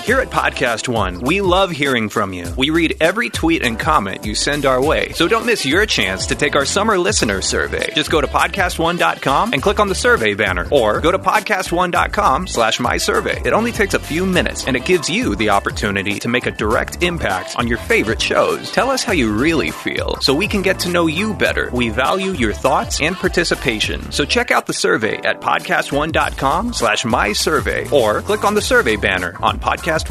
Here at Podcast One, we love hearing from you. We read every tweet and comment you send our way, so don't miss your chance to take our summer listener survey. Just go to podcastone.com and click on the survey banner, or go to podcastone.com/mysurvey. It only takes a few minutes, and it gives you the opportunity to make a direct impact on your favorite shows. Tell us how you really feel, so we can get to know you better. We value your thoughts and participation, so check out the survey at podcastone.com/mysurvey, or click on the survey banner on podcastone.com.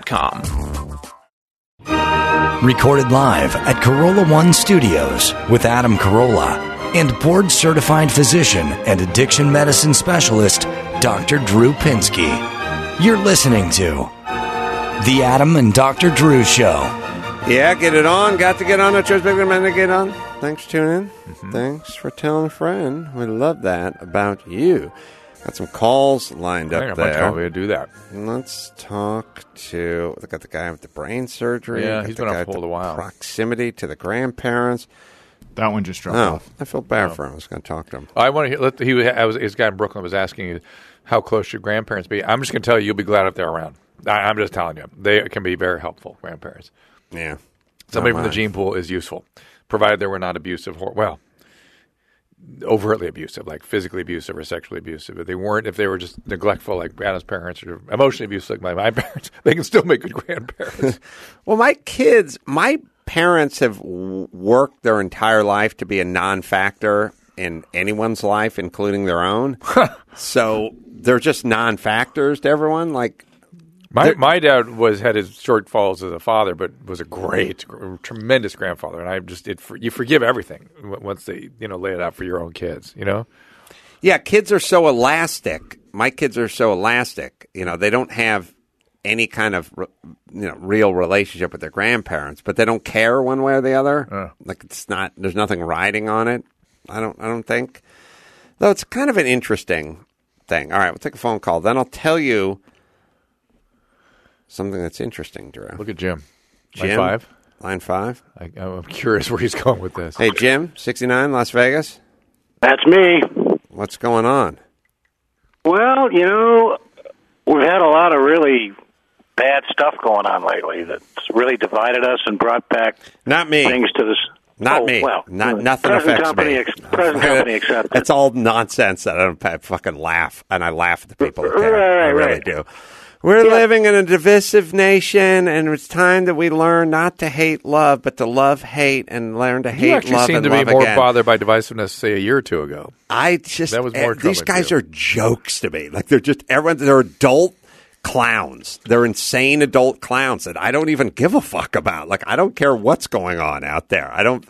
Recorded live at Corolla One Studios with Adam Carolla and board-certified physician and addiction medicine specialist, Dr. Drew Pinsky. You're listening to The Adam and Dr. Drew Show. Yeah, get it on. Got to get on. No choice bigger than to get on. Thanks for tuning in. Thanks for telling a friend. We love that about you. Got some calls lined up there. We do that. Let's talk to. I got the guy with the brain surgery. Yeah, he's been off for a while. Proximity to the grandparents. That one just dropped off. I feel bad for him. I was going to talk to him. I want to hear. His guy in Brooklyn was asking you how close should grandparents be. I'm just going to tell you, you'll be glad if they're around. I'm just telling you, they can be very helpful. Grandparents. Yeah. Somebody from the gene pool is useful, provided they were not abusive. Overtly abusive, like physically abusive or sexually abusive. If they weren't, if they were just neglectful, like Anna's parents, or emotionally abusive, like my parents, they can still make good grandparents. Well, my parents have worked their entire life to be a non-factor in anyone's life, including their own. So they're just non-factors to everyone. Like my dad had his shortfalls as a father, but was a tremendous grandfather. And you forgive everything once they lay it out for your own kids. Yeah, kids are so elastic. My kids are so elastic. They don't have any kind of real relationship with their grandparents, but they don't care one way or the other. Like it's not. There's nothing riding on it. I don't think. Though it's kind of an interesting thing. All right, we'll take a phone call. Then I'll tell you something that's interesting, Drew. Look at Jim. Jim, Line 5. I'm curious where he's going with this. Hey, Jim, 69, Las Vegas. That's me. What's going on? Well, we've had a lot of really bad stuff going on lately that's really divided us and brought back things to this. Not me. Well, nothing affects me. Present company accepted. It's all nonsense that I don't fucking laugh, and I laugh at the people that care. I really do. We're living in a divisive nation, and it's time that we learn not to hate love, but to love hate and learn to hate love and love again. You actually seemed to be more bothered by divisiveness, say, a year or two ago. That was more these guys are jokes to me. Like, they're adult clowns. They're insane adult clowns that I don't even give a fuck about. Like, I don't care what's going on out there. I don't.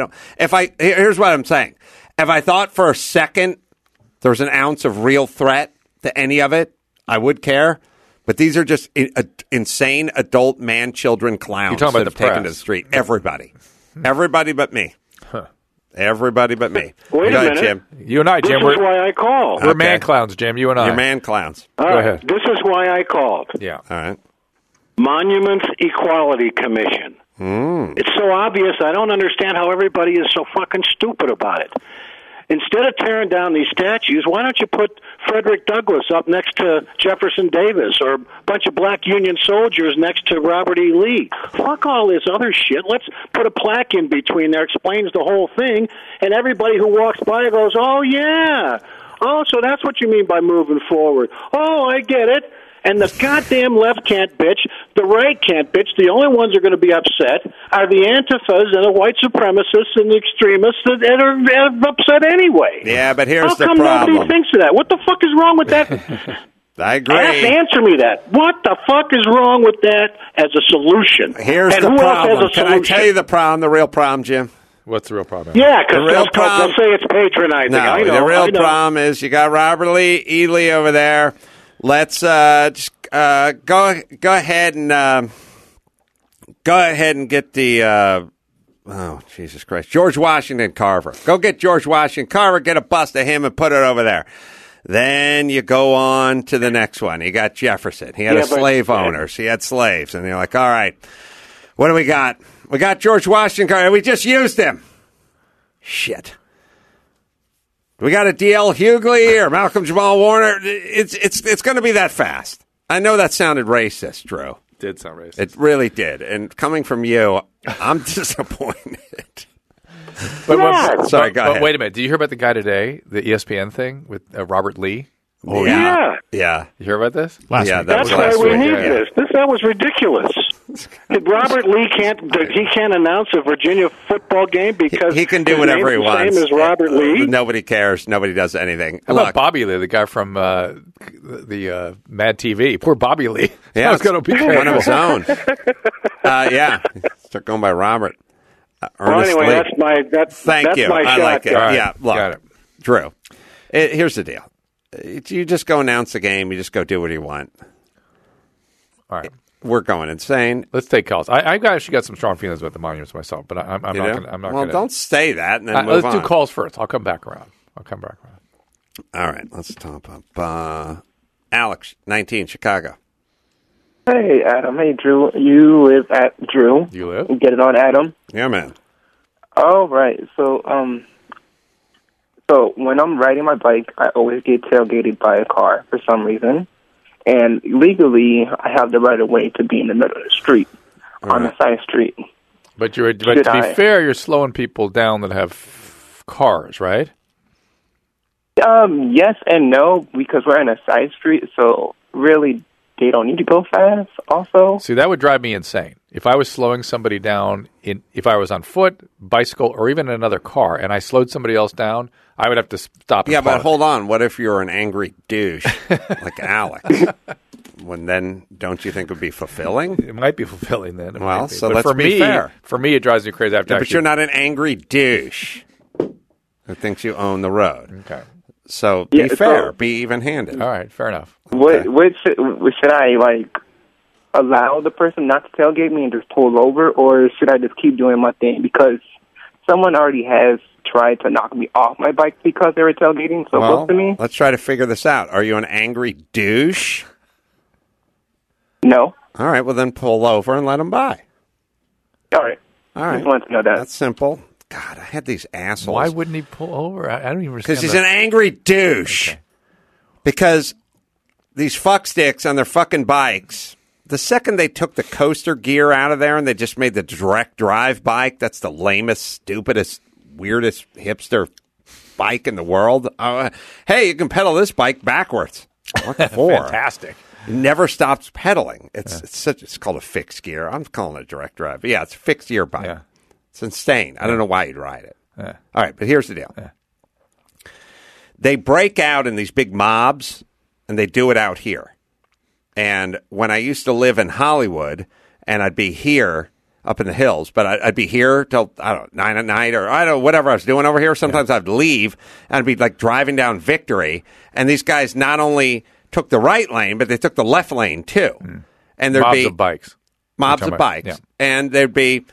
Here's what I'm saying. If I thought for a second there was an ounce of real threat to any of it, I would care. But these are just insane adult man-children clowns. You're talking about that have taken to the street. Everybody but me. Huh. Everybody but me. Wait a minute, Jim. You and I, Jim. This is why I called. We're man clowns, Jim. You and I. You're man clowns. Go ahead. This is why I called. Yeah. All right. Monuments Equality Commission. It's so obvious. I don't understand how everybody is so fucking stupid about it. Instead of tearing down these statues, why don't you put Frederick Douglass up next to Jefferson Davis, or a bunch of black Union soldiers next to Robert E. Lee? Fuck all this other shit. Let's put a plaque in between there, explains the whole thing, and everybody who walks by goes, oh, yeah. Oh, so that's what you mean by moving forward. Oh, I get it. And the goddamn left can't bitch. The right can't bitch. The only ones that are going to be upset are the Antifas and the white supremacists and the extremists that are upset anyway. Yeah, but here's the problem. How come nobody thinks of that? What the fuck is wrong with that? I agree. You have to answer me that. What the fuck is wrong with that as a solution? Here's and the who problem. Else has a Can solution? I tell you the real problem, Jim? What's the real problem? Yeah, because they'll say it's patronizing. No, I know, the real problem is you got Robert E. Lee over there. Let's just go ahead and get the oh, Jesus Christ, George Washington Carver. Go get George Washington Carver, get a bust of him and put it over there. Then you go on to the next one. You got Jefferson. He had slave owners. He had slaves. And you're like, all right, what do we got? We got George Washington Carver. We just used him. Shit. We got a D.L. Hughley or Malcolm Jamal Warner. It's going to be that fast. I know that sounded racist, Drew. Did sound racist. It really did. And coming from you, I'm disappointed. Sorry, go ahead. Wait a minute. Did you hear about the guy today, the ESPN thing with Robert Lee? Oh, yeah. You hear about this? That's why we need this. That was ridiculous. Robert Lee can't announce a Virginia football game because he can do whatever he wants. Same as Robert Lee. Nobody cares. Nobody does anything. How about Bobby Lee, the guy from the Mad TV? Poor Bobby Lee. Yeah, was going to be one of his own. Start going by Robert. Well, anyway, Thank you. My I shot, like it. guys. Yeah, look, got it. Drew. Here's the deal. You just go announce the game. You just go do what you want. All right. We're going insane. Let's take calls. I actually got some strong feelings about the Monuments myself, but I'm not going to. Well, don't say that and then move let's on. do calls first. I'll come back around. All right. Let's top up. Alex, 19, Chicago. Hey, Adam. Hey, Drew. You live at Drew. You live? You get it on, Adam? Yeah, man. All right. So when I'm riding my bike, I always get tailgated by a car for some reason. And legally, I have the right of way to be in the middle of the street, on a side street. But to be fair, you're slowing people down that have cars, right? Yes and no, because we're in a side street, so really they don't need to go fast also. See, that would drive me insane. If I was slowing somebody down, if I was on foot, bicycle, or even in another car, and I slowed somebody else down, I would have to stop. Yeah, but hold on. What if you're an angry douche like Alex? Then don't you think it would be fulfilling? It might be fulfilling then. Well, so let's be fair. For me, it drives me crazy. But you're not an angry douche who thinks you own the road. Okay. So be fair. Be even-handed. All right. Fair enough. Okay. What should I, allow the person not to tailgate me and just pull over, or should I just keep doing my thing? Because someone already has tried to knock me off my bike because they were tailgating so close to me. Let's try to figure this out. Are you an angry douche? No. All right, well then pull over and let them by. All right. I just wanted to know that. That's simple. God, I had these assholes. Why wouldn't he pull over? I don't even understand. Because he's an angry douche. Okay. Because these fucksticks on their fucking bikes, the second they took the coaster gear out of there and they just made the direct drive bike, that's the lamest, stupidest, weirdest hipster bike in the world. Hey, you can pedal this bike backwards. What for? Fantastic. It never stops pedaling. It's called a fixed gear. I'm calling it a direct drive. But yeah, it's a fixed gear bike. Yeah. It's insane. I don't know why you'd ride it. Yeah. All right, but here's the deal. Yeah. They break out in these big mobs, and they do it out here. And when I used to live in Hollywood, and I'd be here up in the hills, but I'd be here till, 9 at night, or I don't know, whatever I was doing over here. Sometimes I'd leave, and I'd be driving down Victory, and these guys not only took the right lane, but they took the left lane too. Mm. And there'd be mobs of bikes. Yeah. And there'd be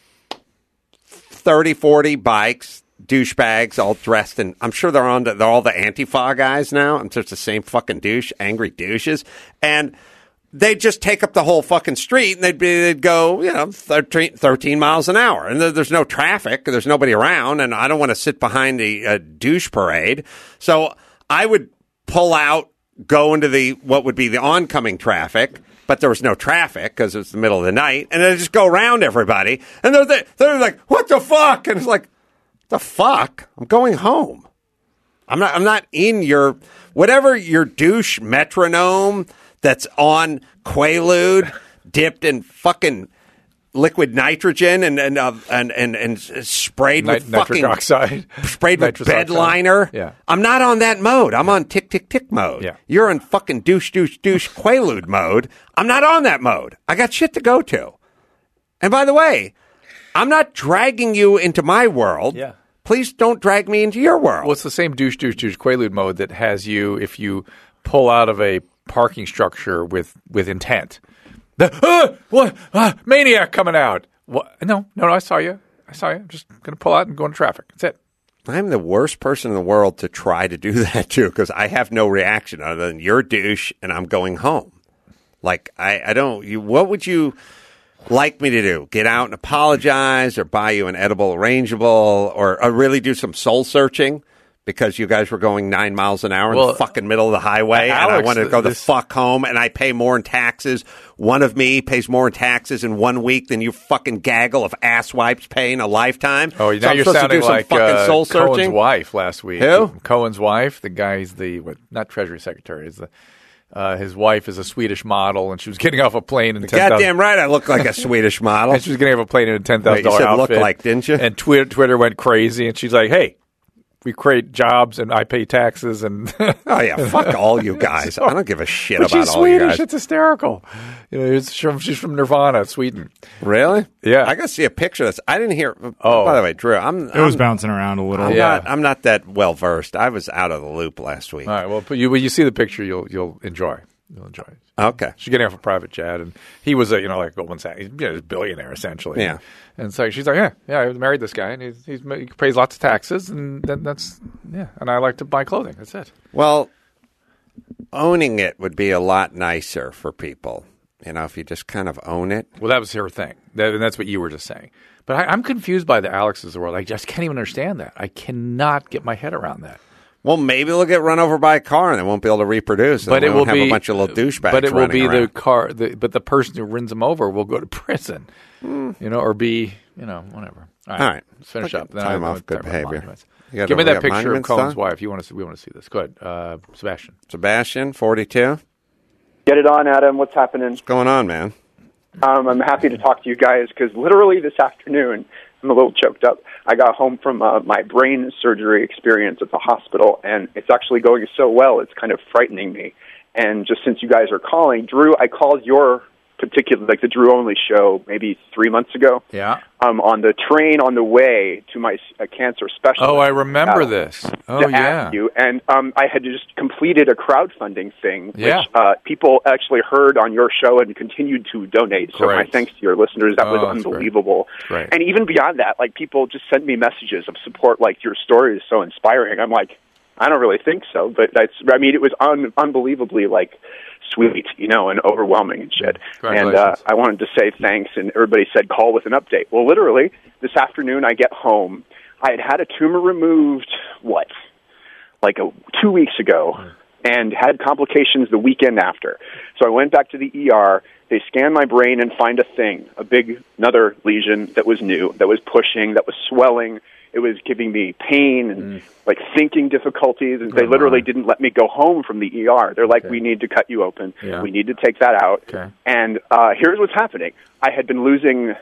30, 40 bikes, douchebags, all dressed in, I'm sure they're all the Antifa guys now. I'm just the same fucking angry douches. And they'd just take up the whole fucking street, and they'd go, 13 miles an hour. And there's no traffic. There's nobody around, and I don't want to sit behind a douche parade. So I would pull out, go into what would be the oncoming traffic, but there was no traffic because it was the middle of the night, and then just go around everybody, and they're like, what the fuck? And it's like, the fuck? I'm going home. I'm not in your, whatever your douche metronome that's on Quaalude, dipped in fucking liquid nitrogen and sprayed with fucking nitric oxide, sprayed with bed liner. Yeah. I'm not on that mode. I'm on tick tick tick mode. Yeah. You're in fucking douche Quaalude mode. I'm not on that mode. I got shit to go to. And by the way, I'm not dragging you into my world. Yeah. Please don't drag me into your world. Well, it's the same douche Quaalude mode that has you if you pull out of a parking structure with intent. Maniac coming out. What? No, I saw you. I'm just going to pull out and go into traffic. That's it. I'm the worst person in the world to try to do that too, because I have no reaction other than you're a douche and I'm going home. I don't. What would you like me to do? Get out and apologize, or buy you an edible arrangeable, or really do some soul searching? because you guys were going 9 miles an hour in Well, the fucking middle of the highway, and I Alex, wanted to go the fuck home, and I pay more in taxes. One of me pays more in taxes in 1 week than you fucking gaggle of asswipes pay in a lifetime. Oh, now I'm you're supposed to sounding do some like fucking soul Cohen's searching. wife last week. Who? Cohen's wife. The guy's not Treasury Secretary. Is his wife is a Swedish model, and she was getting off a plane in Goddamn right, I look like a Swedish model. And she was getting off a plane in a $10,000 You said outfit. look like, didn't you? And Twitter went crazy, and she's like, "Hey, we create jobs, and I pay taxes." And Oh yeah, fuck all you guys. I don't give a shit but about she's all you Swedish. guys. It's hysterical. She's from Nirvana, Sweden. Really? Yeah. I got to see a picture of this. I didn't hear. Oh. By the way, Drew, It was bouncing around a little. I'm not that well versed. I was out of the loop last week. All right. Well, when you see the picture, you'll enjoy. You'll enjoy it. Okay. She's getting off a private jet, and he was like Goldman Sachs. He's a billionaire essentially. Yeah. And so she's like, yeah, I married this guy, and he pays lots of taxes, and that's and I like to buy clothing. That's it. Well, owning it would be a lot nicer for people. If you just kind of own it. Well, that was her thing, and that's what you were just saying. But I'm confused by the Alexes of the world. I just can't even understand that. I cannot get my head around that. Well, maybe they'll get run over by a car and they won't be able to reproduce. But it will have be a bunch of little douchebags. But it will be around. the car. But the person who runs them over will go to prison. Or be whatever. All right. Let's finish up. Then Time I off good behavior. Give me that picture of Cohen's wife. We want to see this. Go ahead, Sebastian. Sebastian, 42. Get it on, Adam. What's happening? What's going on, man? I'm happy to talk to you guys because literally this afternoon, I'm a little choked up. I got home from my brain surgery experience at the hospital, and it's actually going so well, it's kind of frightening me. And just since you guys are calling, Drew, I called your particular, the Drew Only show maybe 3 months ago. Yeah. On the train on the way to my cancer specialist. Oh, I remember this. Oh, to ask you. And I had just completed a crowdfunding thing, which people actually heard on your show and continued to donate. So my thanks to your listeners. That was unbelievable. Great. And even beyond that, people just sent me messages of support, your story is so inspiring. I'm like, I don't really think so, but it was unbelievably sweet, and overwhelming and shit. And I wanted to say thanks, and everybody said call with an update. Well, literally, this afternoon I get home. I had a tumor removed, 2 weeks ago, and had complications the weekend after. So I went back to the ER. They scanned my brain and find another lesion that was new, that was pushing, that was swelling. It was giving me pain and thinking difficulties, and they literally didn't let me go home from the ER. They're like, we need to cut you open. Yeah. We need to take that out. Okay. And here's what's happening. I had been losing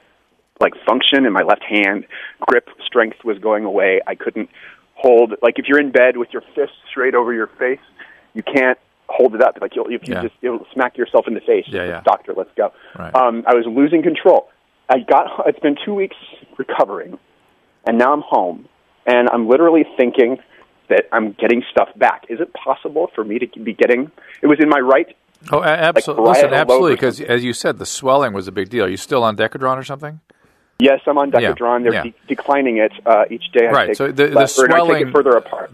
function in my left hand. Grip strength was going away. I couldn't hold, if you're in bed with your fist straight over your face, you can't hold it up. You'll smack yourself in the face. Yeah. Doctor, let's go. Right. I was losing control. It's been 2 weeks recovering. And now I'm home, and I'm literally thinking that I'm getting stuff back. Is it possible for me to be getting? It was in my right. Oh, absolutely. Listen, absolutely, because as you said, the swelling was a big deal. Are you still on Decadron or something? Yes, I'm on Decadron. They're declining it each day. Right. So the swelling, I take it further apart.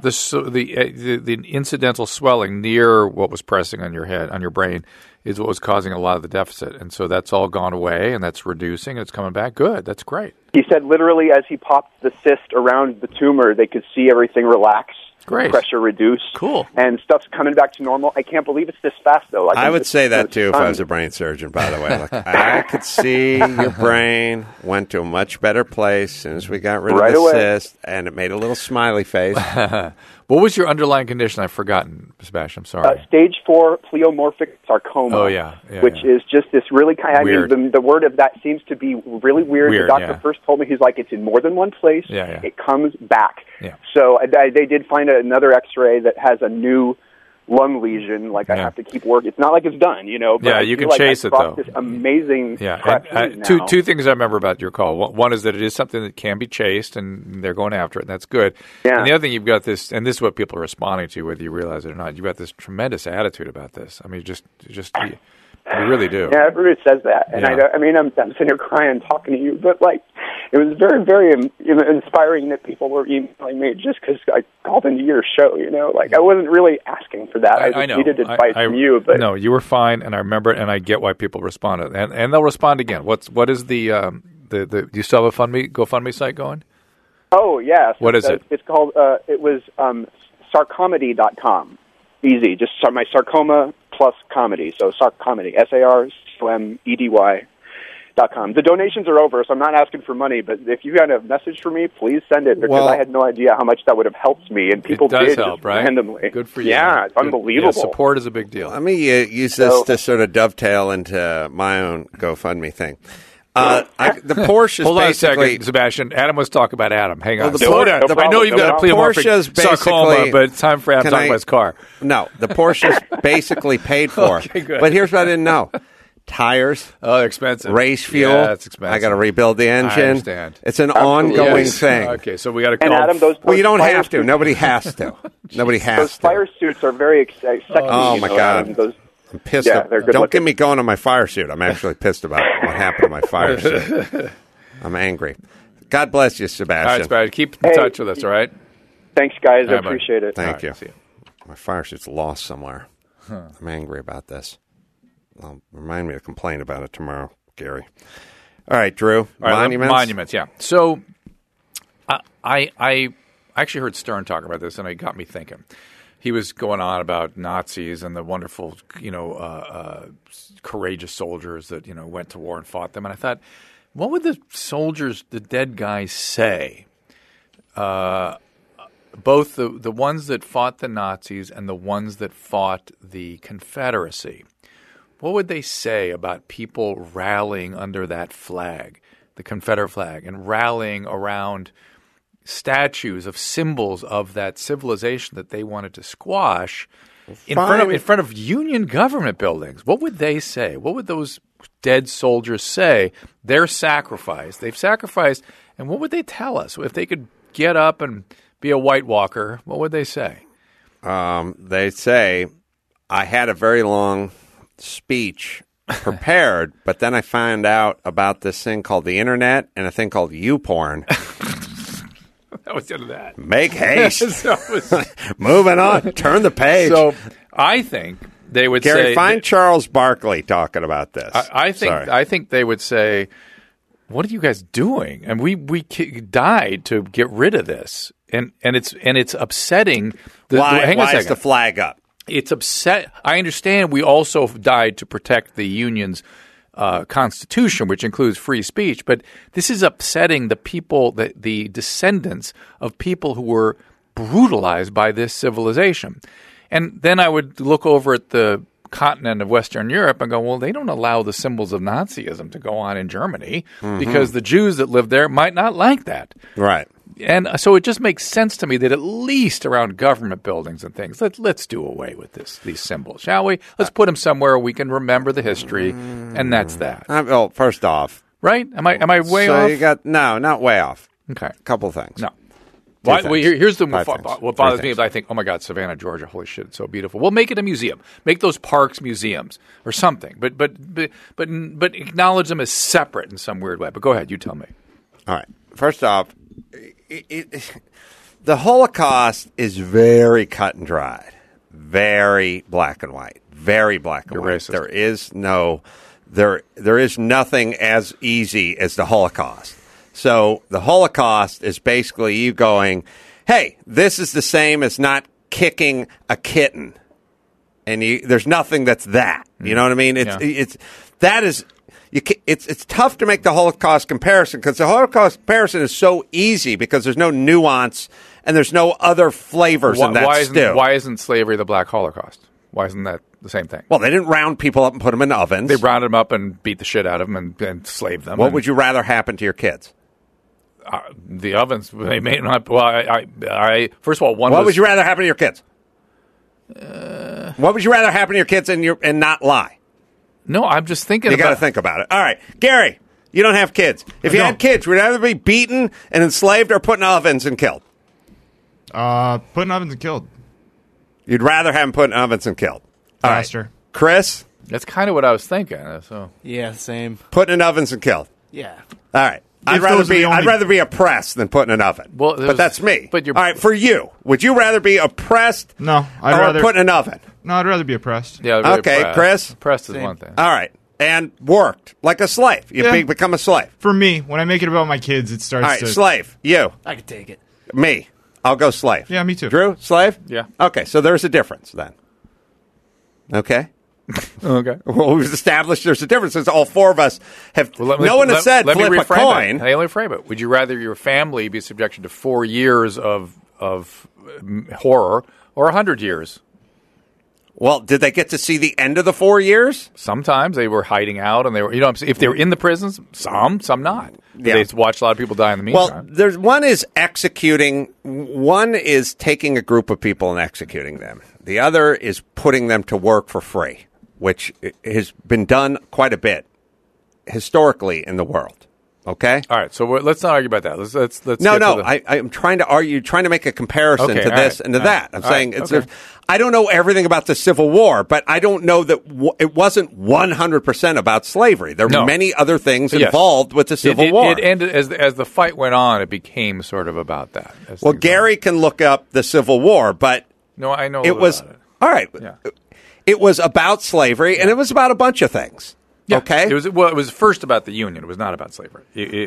The incidental swelling near what was pressing on your head, on your brain, is what was causing a lot of the deficit, and so that's all gone away, and that's reducing, and it's coming back. Good. That's great. He said literally as he popped the cyst around the tumor, they could see everything relax. Great. Pressure reduced. Cool. And stuff's coming back to normal. I can't believe it's this fast, though. I would say that, too, if I was a brain surgeon, by the way. I could see your brain went to a much better place as soon as we got rid of the cyst, and it made a little smiley face. What was your underlying condition? I've forgotten, Sebastian. I'm sorry. Stage 4 pleomorphic sarcoma. Oh, yeah. Which is just this really kind weird. The word of that seems to be really weird. The doctor first told me, he's like, it's in more than one place. Yeah. It comes back. Yeah. So they did find another X-ray that has a new lung lesion. I have to keep working. It's not like it's done, But you can chase it, though. This amazing two things I remember about your call. One is that it is something that can be chased, and they're going after it, and that's good. Yeah. And the other thing, you've got this, and this is what people are responding to, whether you realize it or not. You've got this tremendous attitude about this. I mean, you really do. Yeah, everybody says that, and I'm sitting here crying talking to you, but it was very, very inspiring that people were emailing me just because I called into your show. I wasn't really asking for that. I just needed advice from you. But no, you were fine, and I remember it, and I get why people responded, and they'll respond again. What is the do you still have a GoFundMe site going? Oh, yeah. What is it? It's called, it was sarcomedy.com. Easy. Just my sarcoma plus comedy. So sarcomedy, SARCOMEDY.com. The donations are over, so I'm not asking for money, but if you had a message for me, please send it, because I had no idea how much that would have helped me, and people did help, right? randomly. Good for you. Yeah, it's unbelievable. Yeah, support is a big deal. Let me use this to sort of dovetail into my own GoFundMe thing. The Porsche is Hold on a basically... second, Sebastian. Adam was talking about Adam. Hang on. Well, Slow down. I know you've got a pleomorphic sarcoma, but it's time for Adam to talk about his car. No, the Porsche is basically paid for. Okay, good. But here's what I didn't know. Tires. Oh, they're expensive. Race fuel. Yeah, it's expensive. I got to rebuild the engine. I understand. It's an ongoing thing. Okay, so we got to call... And Adam, those well, you don't have to. suits, Nobody has to. Nobody has those to. fire suits are very sexy. Oh, my God. Adam, I'm pissed. Yeah, they're good Don't looking. get me going on my fire suit. I'm actually pissed about what happened to my fire suit. I'm angry. God bless you, Sebastian. All right, Sebastian. Keep in touch with us, all right? Thanks, guys. I All right, appreciate it. Thank All you. right, see you. My fire suit's lost somewhere. I'm angry about this. Remind me to complain about it tomorrow, Gary. All right, Drew. All right, Monuments? Monuments, yeah. So I actually heard Stern talk about this, and it got me thinking. He was going on about Nazis and the wonderful, courageous soldiers that, went to war and fought them. And I thought, what would the soldiers, the dead guys, say? Both the ones that fought the Nazis and the ones that fought the Confederacy. What would they say about people rallying under that flag, the Confederate flag, and rallying around statues of symbols of that civilization that they wanted to squash in front of Union government buildings? What would they say? What would those dead soldiers say? They've sacrificed, and what would they tell us? If they could get up and be a White Walker, what would they say? They'd say, I had a very long speech prepared, but then I found out about this thing called the internet and a thing called YouPorn. That was the end of that. Make haste. Moving on. Turn the page. So I think they would Gary, say... find Charles Barkley talking about this. I think they would say, what are you guys doing? And we died to get rid of this. And it's upsetting. Why is the flag up? It's upset. I understand we also died to protect the Union's Constitution, which includes free speech. But this is upsetting the people, the descendants of people who were brutalized by this civilization. And then I would look over at the continent of Western Europe and go, well, they don't allow the symbols of Nazism to go on in Germany because the Jews that live there might not like that. Right. And so it just makes sense to me that at least around government buildings and things, let's do away with these symbols, shall we? Let's put them somewhere we can remember the history, and that's that. Well, first off, right? Am I way off? You got not way off. Okay, a couple things. No. Here's what bothers me is I think, oh my God, Savannah, Georgia, holy shit, it's so beautiful. Well, make it a museum. Make those parks museums or something, but acknowledge them as separate in some weird way. But go ahead, you tell me. All right. First off, the Holocaust is very cut and dried, very black and white, very black and white. Racist. There is nothing as easy as the Holocaust. So the Holocaust is basically you going, hey, this is the same as not kicking a kitten, and there's nothing that's that. You know what I mean? It's tough to make the Holocaust comparison because the Holocaust comparison is so easy because there's no nuance and there's no other flavors in that stew. Why isn't slavery the Black Holocaust? Why isn't that the same thing? Well, they didn't round people up and put them in ovens. They rounded them up and beat the shit out of them and enslaved them. What would you rather happen to your kids? The ovens, they may not. Well, I first of all, What would you rather happen to your kids? What would you rather happen to your kids and not lie? No, I'm just thinking. You got to think about it. All right, Gary, you don't have kids. If you had kids, would you rather be beaten and enslaved or put in ovens and killed? Put in ovens and killed. You'd rather have them put in ovens and killed. Faster. Right. Chris? That's kind of what I was thinking. So yeah, same. Put in ovens and killed. Yeah. All right. I'd rather be oppressed than put in an oven. Well, but that's me. But all right, for you, would you rather be oppressed? No, I'd rather put in an oven. No, I'd rather be oppressed. Yeah. Okay, Chris. Oppressed is one thing. All right, and worked like a slave. You become a slave. For me, when I make it about my kids, it starts All right, to... slave. You. I could take it. Me. I'll go slave. Yeah, me too. Drew, slave? Yeah. Okay, so there's a difference then. Okay? Okay. Well, we've established there's a difference since all four of us have... no one has said flip a coin. Let me reframe it. Would you rather your family be subjected to 4 years of horror or 100 years? Well, did they get to see the end of the 4 years? Sometimes they were hiding out, and they were, if they were in the prisons, some not. Yeah. They watched a lot of people die in the meantime. Well, there's one is executing, one is taking a group of people and executing them. The other is putting them to work for free, which has been done quite a bit historically in the world. Okay. All right. So let's not argue about that. Let's. No. I'm trying to argue, trying to make a comparison to this and to that. I'm saying I don't know everything about the Civil War, but I don't know that it wasn't 100% about slavery. There were many other things involved with the Civil War. It ended as the fight went on. It became sort of about that. Well, Gary can look up the Civil War, but no, I know it was about it. All right. Yeah. It was about slavery, and it was about a bunch of things. Yeah. Okay. It was first about the Union. It was not about slavery.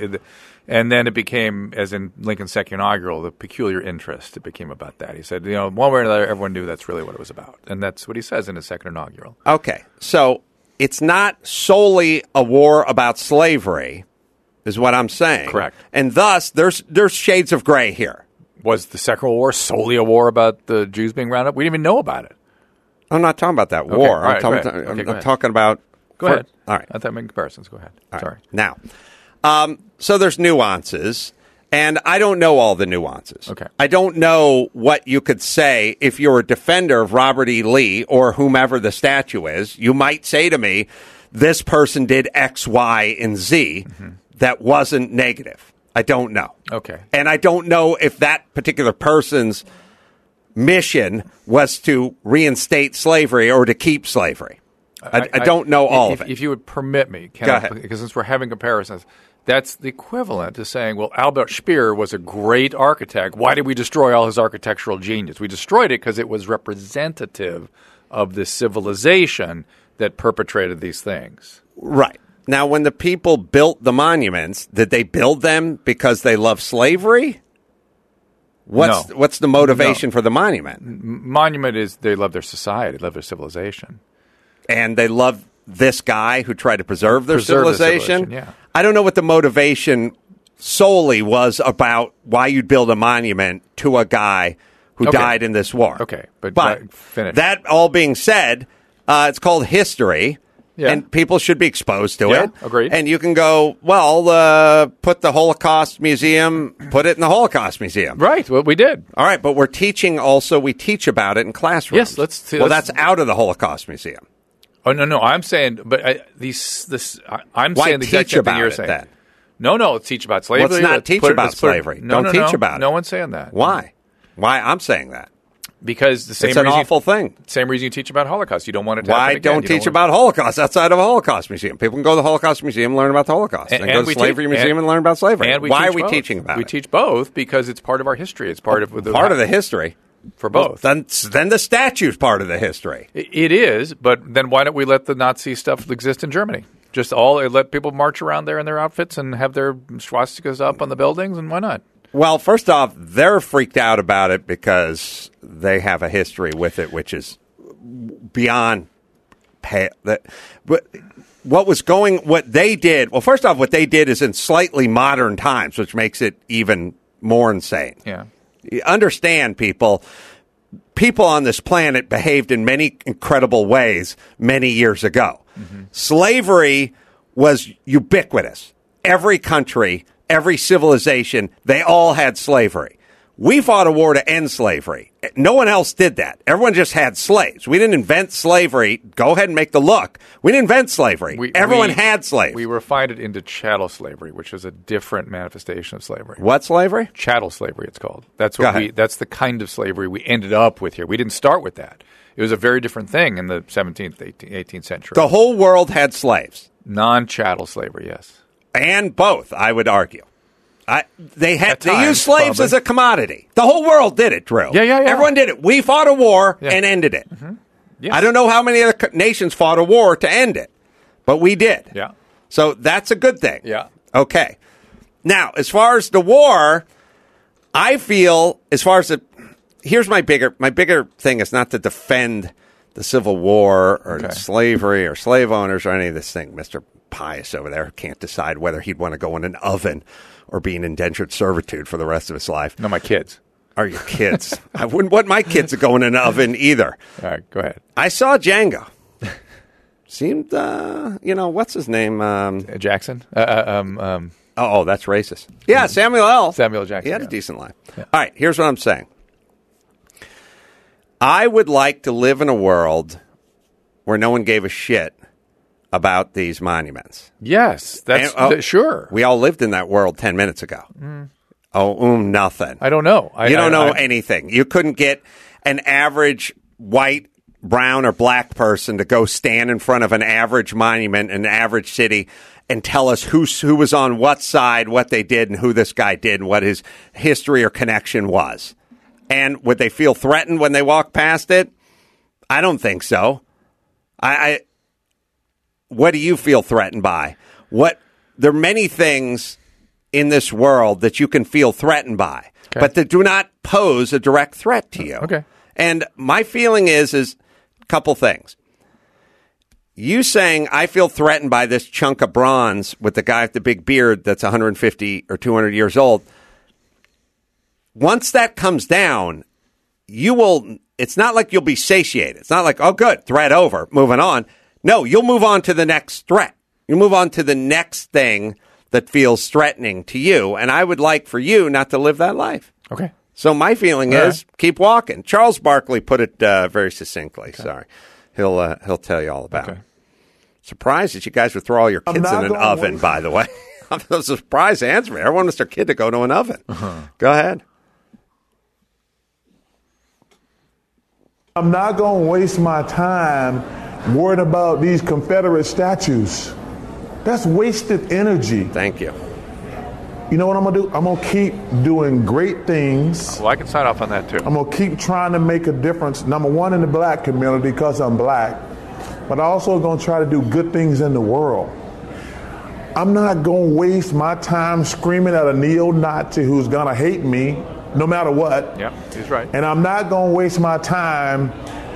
And then it became, as in Lincoln's second inaugural, the peculiar interest. It became about that. He said, one way or another, everyone knew that's really what it was about. And that's what he says in his second inaugural. Okay. So it's not solely a war about slavery, is what I'm saying. Correct. And thus, there's shades of gray here. Was the Second World War solely a war about the Jews being rounded up? We didn't even know about it. I'm not talking about that war. Right, I'm talking about... Go ahead. All right. I thought making comparisons. Go ahead. All Sorry. Right. Now, so there's nuances, and I don't know all the nuances. Okay. I don't know what you could say if you're a defender of Robert E. Lee or whomever the statue is. You might say to me, this person did X, Y, and Z that wasn't negative. I don't know. Okay. And I don't know if that particular person's mission was to reinstate slavery or to keep slavery. I don't know all of it. If you would permit me, Go ahead. Because since we're having comparisons, that's the equivalent to saying, well, Albert Speer was a great architect. Why did we destroy all his architectural genius? We destroyed it because it was representative of the civilization that perpetrated these things. Right. Now, when the people built the monuments, did they build them because they love slavery? What's the motivation for the monument? Monument is they love their society, they love their civilization. And they love this guy who tried to preserve their civilization? Yeah. I don't know what the motivation solely was about why you'd build a monument to a guy who died in this war. Okay, but finish. That all being said, it's called history. Yeah. And people should be exposed to it. Agreed. And you can go, put the Holocaust Museum, put it in the Holocaust Museum. Right, well, we did. All right, but we teach about it in classrooms. Yes, that's out of the Holocaust Museum. Oh, no, I'm saying, but I'm saying the exact same thing you're saying. Then? No, teach about slavery. Let's not teach about slavery. Don't teach about it. No one's saying that. Why? Why I'm saying that? Because it's an awful thing. Same reason you teach about Holocaust. You don't want it to happen again. Why don't teach about Holocaust outside of a Holocaust museum? People can go to the Holocaust Museum and learn about the Holocaust. And go to the Slavery Museum and learn about slavery. Why are we teaching about it? We teach both because it's part of our history. It's part of the history. For both. Well, then the statue's part of the history. It is, but then why don't we let the Nazi stuff exist in Germany? Just let people march around there in their outfits and have their swastikas up on the buildings, and why not? Well, first off, they're freaked out about it because they have a history with it, which is beyond what they did. Well, first off, what they did is in slightly modern times, which makes it even more insane. Yeah. You understand, people on this planet behaved in many incredible ways many years ago. Mm-hmm. Slavery was ubiquitous. Every country, every civilization, they all had slavery. We fought a war to end slavery. No one else did that. Everyone just had slaves. We didn't invent slavery. Go ahead and make the look. We didn't invent slavery. Everyone had slaves. We refined it into chattel slavery, which is a different manifestation of slavery. What slavery? Chattel slavery, it's called. That's the kind of slavery we ended up with here. We didn't start with that. It was a very different thing in the 17th, 18th century. The whole world had slaves. Non-chattel slavery, yes. And both, I would argue. They used slaves as a commodity. The whole world did it, Drew. Yeah. Everyone did it. We fought a war and ended it. Mm-hmm. Yes. I don't know how many other nations fought a war to end it. But we did. Yeah. So that's a good thing. Yeah. Okay. Now, as far as the war, I feel here's my bigger thing is not to defend the Civil War or slavery or slave owners or any of this thing. Mr. Pius over there can't decide whether he'd want to go in an oven or be in indentured servitude for the rest of his life. No, my kids. Are your kids? I wouldn't want my kids to go in an oven either. All right, go ahead. I saw Django. Seemed, what's his name? Jackson? Oh, that's racist. Yeah, Samuel L. Jackson. He had a decent life. Yeah. All right, here's what I'm saying. I would like to live in a world where no one gave a shit about these monuments. Yes, sure. We all lived in that world 10 minutes ago. Nothing. I don't know. You don't know anything. You couldn't get an average white, brown, or black person to go stand in front of an average monument in an average city and tell us who was on what side, what they did, and who this guy did, and what his history or connection was. And would they feel threatened when they walk past it? I don't think so. What do you feel threatened by? There are many things in this world that you can feel threatened by, but that do not pose a direct threat to you. Okay. And my feeling is a couple things. You saying, I feel threatened by this chunk of bronze with the guy with the big beard that's 150 or 200 years old. Once that comes down, it's not like you'll be satiated. It's not like, oh, good, threat over, moving on. No, you'll move on to the next threat. You move on to the next thing that feels threatening to you. And I would like for you not to live that life. Okay. So my feeling is keep walking. Charles Barkley put it very succinctly. Okay. Sorry. He'll tell you all about it. Surprised that you guys would throw all your kids in an oven, by the way. I'm a surprised answer. Everyone wants their kid to go to an oven. Go ahead. I'm not going to waste my time worried about these Confederate statues. That's wasted energy. Thank you. You know what I'm going to do? I'm going to keep doing great things. Well, I can sign off on that, too. I'm going to keep trying to make a difference, number one, in the black community because I'm black, but also going to try to do good things in the world. I'm not going to waste my time screaming at a neo-Nazi who's going to hate me no matter what. Yeah, he's right. And I'm not going to waste my time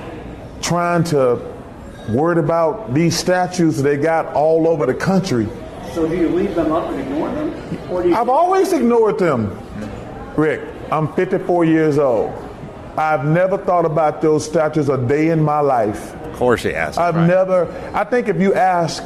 trying to worry about these statues they got all over the country. So do you leave them up and ignore them? Or do you... I've always ignored them. Rick, I'm 54 years old. I've never thought about those statues a day in my life. Of course he has. I think if you ask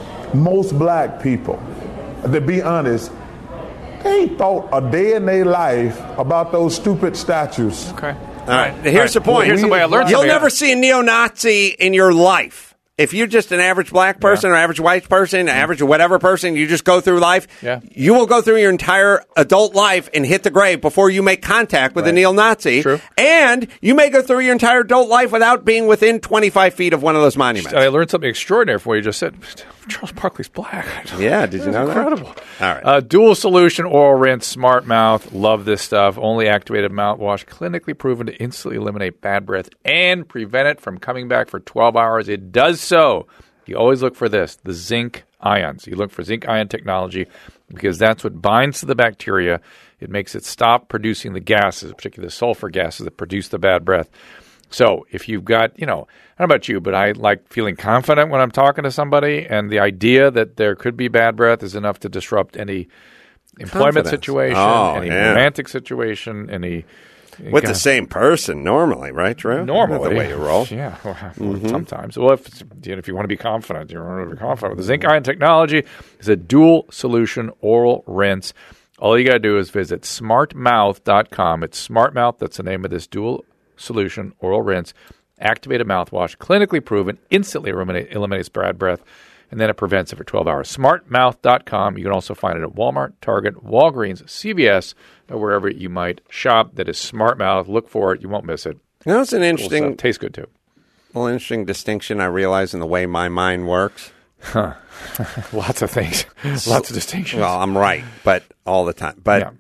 most black people, to be honest, they ain't thought a day in their life about those stupid statues. Okay. All right. Here's the point. Here's the way I learned You'll never see a neo-Nazi in your life. If you're just an average black person or average white person, average whatever person, you just go through life, you will go through your entire adult life and hit the grave before you make contact with a neo-Nazi. True. And you may go through your entire adult life without being within 25 feet of one of those monuments. I learned something extraordinary from what you just said. Charles Barkley's black. Yeah, did you know that? Incredible. All right. Dual solution oral rinse, Smart Mouth. Love this stuff. Only activated mouthwash, clinically proven to instantly eliminate bad breath and prevent it from coming back for 12 hours. It does so. You always look for this, the zinc ions. You look for zinc ion technology because that's what binds to the bacteria. It makes it stop producing the gases, particularly the sulfur gases that produce the bad breath. So if you've got, I don't know about you, but I like feeling confident when I'm talking to somebody, and the idea that there could be bad breath is enough to disrupt any employment situation, any romantic situation, any... With the same person, normally, right, Drew? Normally. The way you roll. Yeah, sometimes. Well, if you want to be confident, you want to be confident. The zinc ion technology is a dual solution oral rinse. All you got to do is visit smartmouth.com. It's SmartMouth. That's the name of this dual solution oral rinse. Activated mouthwash, clinically proven, instantly eliminates bad breath, and then it prevents it for 12 hours. Smartmouth.com. You can also find it at Walmart, Target, Walgreens, CVS, or wherever you might shop. That is Smart Mouth. Look for it. You won't miss it. It's an interesting... Cool, tastes good, too. Well, interesting distinction I realize in the way my mind works. Huh. Lots of things. Lots of distinctions. Well, I'm right, but all the time. But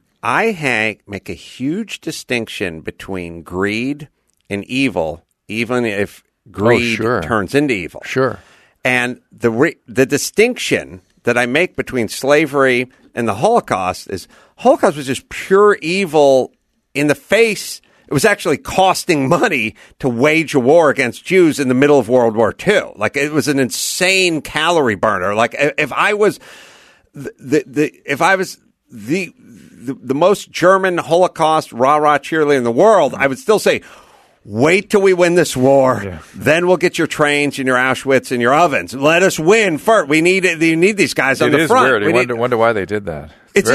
I make a huge distinction between greed and evil, even if greed turns into evil. Sure. And the distinction that I make between slavery and the Holocaust is Holocaust was just pure evil in the face. It was actually costing money to wage a war against Jews in the middle of World War II. Like, it was an insane calorie burner. Like, if I was the most German Holocaust rah-rah cheerleader in the world, I would still say, wait till we win this war. Yeah. Then we'll get your trains and your Auschwitz and your ovens. Let us win first. You need these guys on the front. It is weird. I wonder why they did that.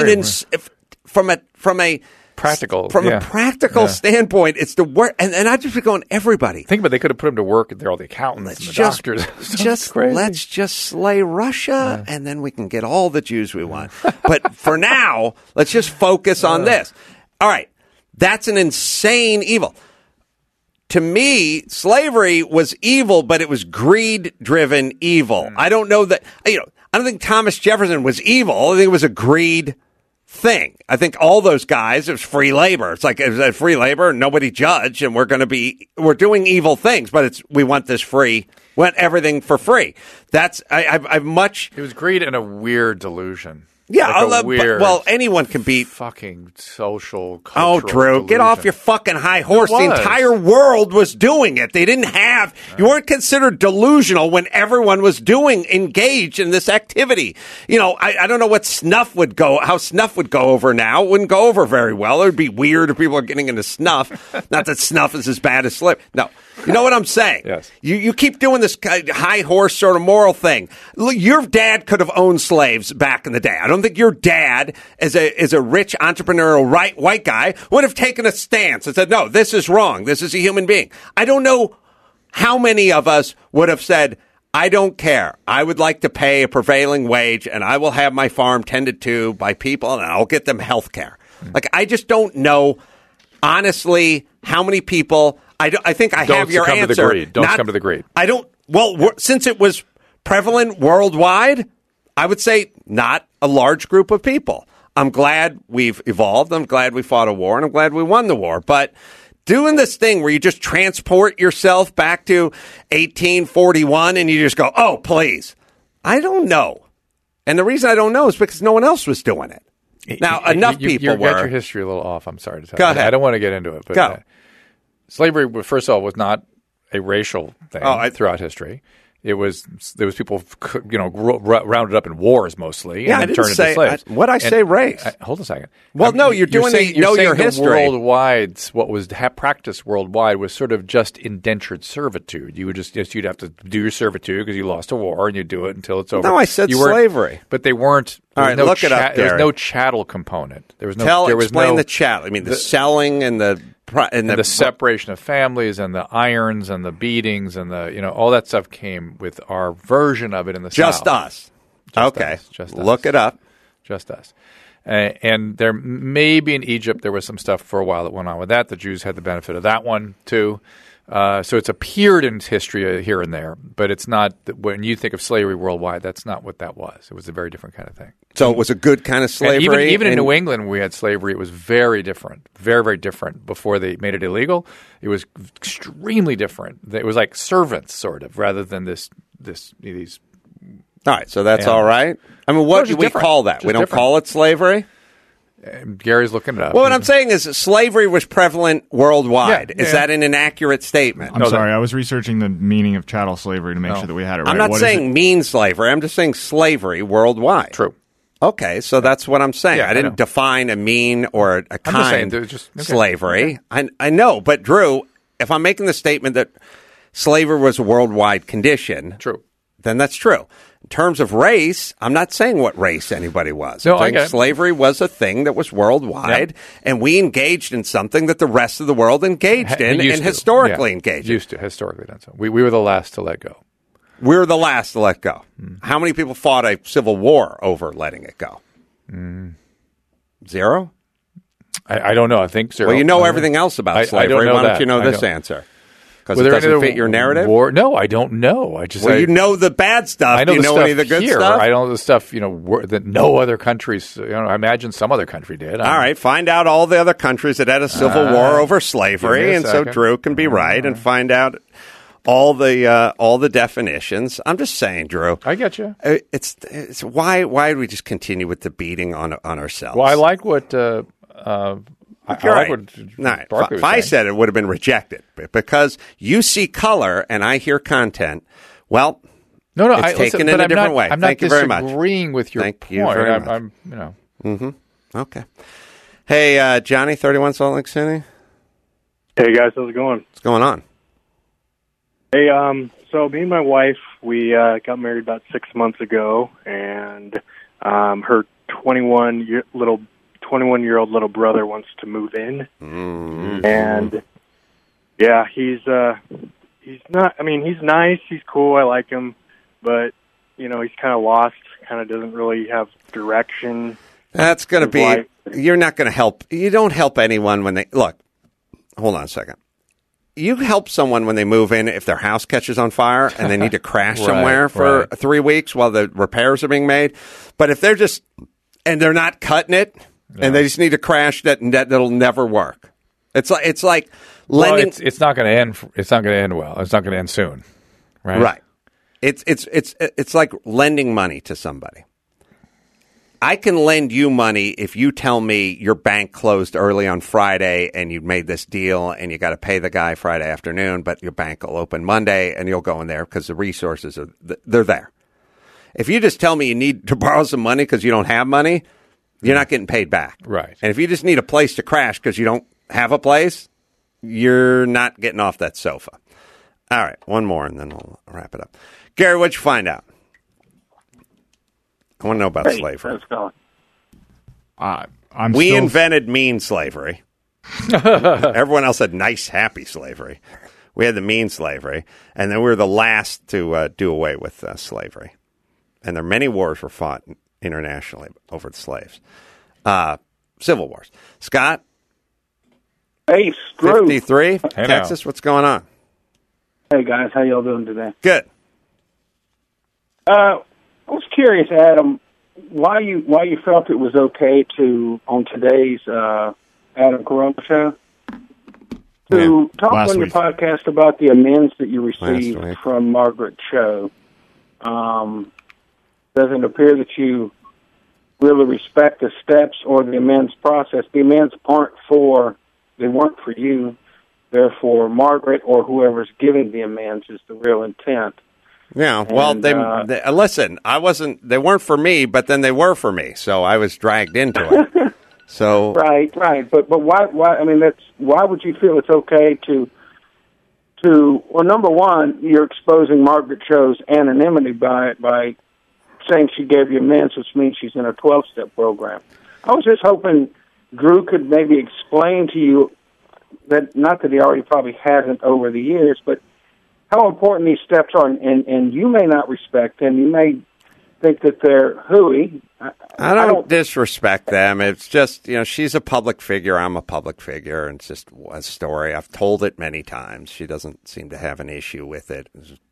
From a practical standpoint, it's the work. And I just be going, everybody. Think about it, they could have put them to work. They're all the accountants and the doctors. Let's just slay Russia, and then we can get all the Jews we want. But for now, let's just focus on this. All right. That's an insane evil. To me, slavery was evil, but it was greed-driven evil. I don't know that, I don't think Thomas Jefferson was evil. I think it was a greed thing. I think all those guys, it was free labor. It's like, it was free labor, nobody judge, and we're doing evil things, but we want this free. We want everything for free. It was greed and a weird delusion. Yeah, anyone can be fucking social. Cultural Drew, delusion. Get off your fucking high horse. The entire world was doing it. They didn't have. You weren't considered delusional when everyone was engaged in this activity. I don't know how snuff would go over now. It wouldn't go over very well. It would be weird if people are getting into snuff. Not that snuff is as bad as slavery. No. You know what I'm saying? Yes. You keep doing this high horse sort of moral thing. Look, your dad could have owned slaves back in the day. I don't think your dad, as a rich entrepreneurial white guy, would have taken a stance and said, no, this is wrong. This is a human being. I don't know how many of us would have said, I don't care. I would like to pay a prevailing wage, and I will have my farm tended to by people, and I'll get them health care. Like, I just don't know, honestly, how many people... I think I have your answer. Don't succumb to the greed. I don't. Well, since it was prevalent worldwide, I would say not a large group of people. I'm glad we've evolved. I'm glad we fought a war, and I'm glad we won the war. But doing this thing where you just transport yourself back to 1841 and you just go, oh, please. I don't know. And the reason I don't know is because no one else was doing it. Now, enough people were. You got your history a little off. I'm sorry to tell you. Go ahead. I don't want to get into it. But, go. Slavery, first of all, was not a racial thing throughout history. There was people, rounded up in wars mostly. Yeah, and I turned didn't say. into slaves. What I say, race? Hold a second. Well, no, you're your history. Worldwide, what was practiced worldwide was sort of just indentured servitude. You would you'd have to do your servitude because you lost a war, and you do it until it's over. No, I said slavery, but they weren't. All right, look it up. There was no chattel component. There was no. Explain the chattel. I mean, the selling and the. And the separation of families and the irons and the beatings and the all that stuff came with our version of it in the South. Just us. Look it up. Just us. And there maybe in Egypt there was some stuff for a while that went on with that. The Jews had the benefit of that one too. So it's appeared in history here and there, but it's not when you think of slavery worldwide. That's not what that was. It was a very different kind of thing. So it was a good kind of slavery. Even in New England, we had slavery. It was very different, very, very different. Before they made it illegal, it was extremely different. It was like servants, sort of, rather than these. All right, so that's all right. I mean, what do we call that? We don't call it slavery. Gary's looking it up. Well, what I'm saying is slavery was prevalent worldwide. Is that an inaccurate statement? I'm sorry. I was researching the meaning of chattel slavery to make sure that we had it right. I'm not saying mean slavery. I'm just saying slavery worldwide. True. Okay, so that's what I'm saying. I didn't define a mean or a kind slavery. I know, but Drew, if I'm making the statement that slavery was a worldwide condition, then that's true. In terms of race, I'm not saying what race anybody was. No, I think slavery was a thing that was worldwide, and we engaged in something that the rest of the world engaged in and historically engaged in. Used to, historically done so. We were the last to let go. We were the last to let go. How many people fought a civil war over letting it go? Zero? I don't know. I think zero. Well, you know everything else about slavery. I don't know Why don't you know this answer? Because it doesn't fit your narrative? No, I don't know. You know the bad stuff. I know Do you know any of the good stuff? I know the stuff that no other countries. I imagine some other country did. All right, find out all the other countries that had a civil war over slavery, and so Drew can be right, and find out all the definitions. I'm just saying, Drew. I get you. It's why do we just continue with the beating on ourselves? Well, I like what if I said it would have been rejected because you see color and I hear content. Well, it's taken in a different way. I'm Thank you very much. I'm not disagreeing with your point. Thank you very much. Mm-hmm. Okay. Hey, Johnny, 31 Salt Lake City. Hey guys, how's it going? What's going on? Hey, so me and my wife, we got married about 6 months ago, and her 21-year-old little brother wants to move in, and yeah, he's not. I mean, he's nice, he's cool, I like him, but he's kind of lost, kind of doesn't really have direction. That's going to be. Life. You're not going to help. You don't help anyone when they look. Hold on a second. You help someone when they move in if their house catches on fire and they need to crash somewhere for 3 weeks while the repairs are being made. But if they're they're not cutting it and they just need to crash, that'll never work. It's like lending. Well, it's not going to end. It's not going to end well. It's not going to end soon. Right. Right. It's like lending money to somebody. I can lend you money if you tell me your bank closed early on Friday and you made this deal and you got to pay the guy Friday afternoon, but your bank will open Monday and you'll go in there because the resources they're there. If you just tell me you need to borrow some money because you don't have money, you're not getting paid back. Right. And if you just need a place to crash because you don't have a place, you're not getting off that sofa. All right, one more and then we'll wrap it up. Gary, what'd you find out? I want to know about slavery. We invented mean slavery. Everyone else had nice, happy slavery. We had the mean slavery, and then we were the last to do away with slavery. And there are many wars were fought internationally over the slaves. Civil wars. Scott? Hey, Screw. 53, Texas, what's going on? Hey, guys, how y'all doing today? Good. I was curious, Adam, why you felt it was okay to, on today's Adam Carolla show, to talk on your podcast about the amends that you received from Margaret Cho. Doesn't appear that you really respect the steps or the amends process. The amends weren't for you. They're for Margaret or whoever's giving the amends is the real intent. Yeah, well, they listen. They weren't for me, but then they were for me, so I was dragged into it. So right. But why? I mean, why would you feel it's okay to? Well, number one, you're exposing Margaret Cho's anonymity by saying she gave you amends, which means she's in a 12-step program. I was just hoping Drew could maybe explain to you that, not that he already probably hasn't over the years, but how important these steps are, and you may not respect them. You may think that they're hooey. I don't disrespect them. It's just, she's a public figure. I'm a public figure, and it's just a story. I've told it many times. She doesn't seem to have an issue with it.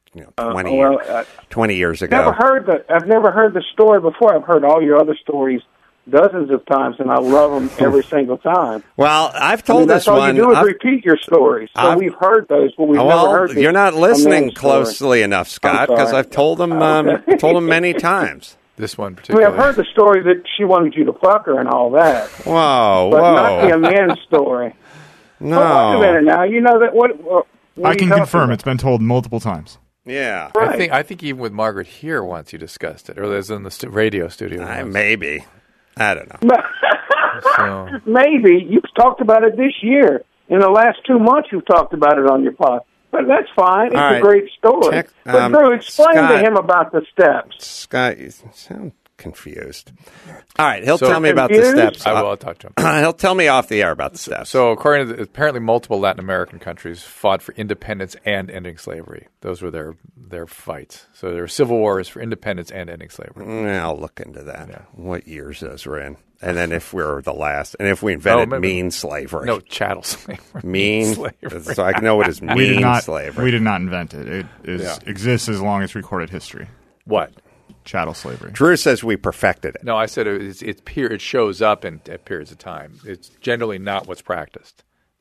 20 years ago. I've never heard the story before. I've heard all your other stories dozens of times, and I love them every single time. Well, I've told this one. All you do is repeat your stories. So we've heard those, but we've never heard. You're not listening closely enough, Scott, because I've told them many times. This one particularly. I've heard the story that she wanted you to fuck her and all that. Whoa, but not the amends story. No. Oh, wait a minute now. You know that what I can confirm it's been told multiple times. Yeah, right. I think even with Margaret here once you discussed it, or there's in the radio studio. Maybe. I don't know. So. Maybe. You've talked about it this year. In the last 2 months, you've talked about it on your pod. But that's fine. It's a great story. But Drew, explain to him about the steps. Scott, you sound confused. All right, he'll tell me about the steps. I'll talk to him. He'll tell me off the air about the steps. So according to apparently multiple Latin American countries fought for independence and ending slavery. Those were their fights. So there were civil wars for independence and ending slavery. I'll look into that. Yeah. What years those were in. And then if we're the last, and if we invented mean slavery. No, chattel slavery. Mean slavery. So I know it is mean slavery. We did not invent it. It exists as long as recorded history. What? Chattel slavery. Drew says we perfected it. No, I said it shows up at periods of time. It's generally not what's practiced.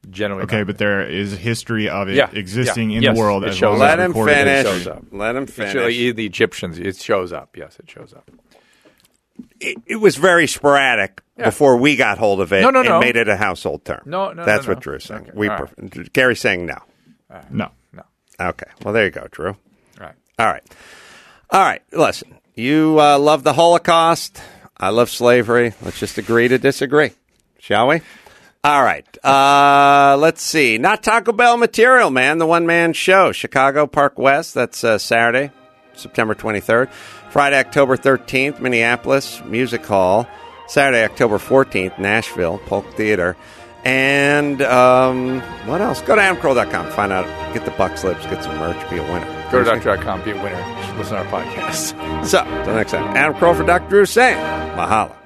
Generally, okay, but there is history of it existing in the world. It as shows well Let as him recorded. finish. It shows up. Let him finish. Actually, the Egyptians, it shows up. Yes, it shows up. It was very sporadic before we got hold of it and made it a household term. No. That's what Drew's saying. Okay. Gary's saying no. No. Okay. Well, there you go, Drew. All right. Listen, you love the Holocaust. I love slavery. Let's just agree to disagree, shall we? All right. Let's see. Not Taco Bell material, man. The one-man show. Chicago Park West. That's Saturday, September 23rd. Friday, October 13th, Minneapolis Music Hall. Saturday, October 14th, Nashville, Polk Theater. And what else? Go to AdamCarolla.com. Find out. Get the buck slips. Get some merch. Be a winner. Go to Dr.com. Be a winner. Listen to our podcast. So, until next time. Adam Carolla for Dr. Drew saying, mahalo.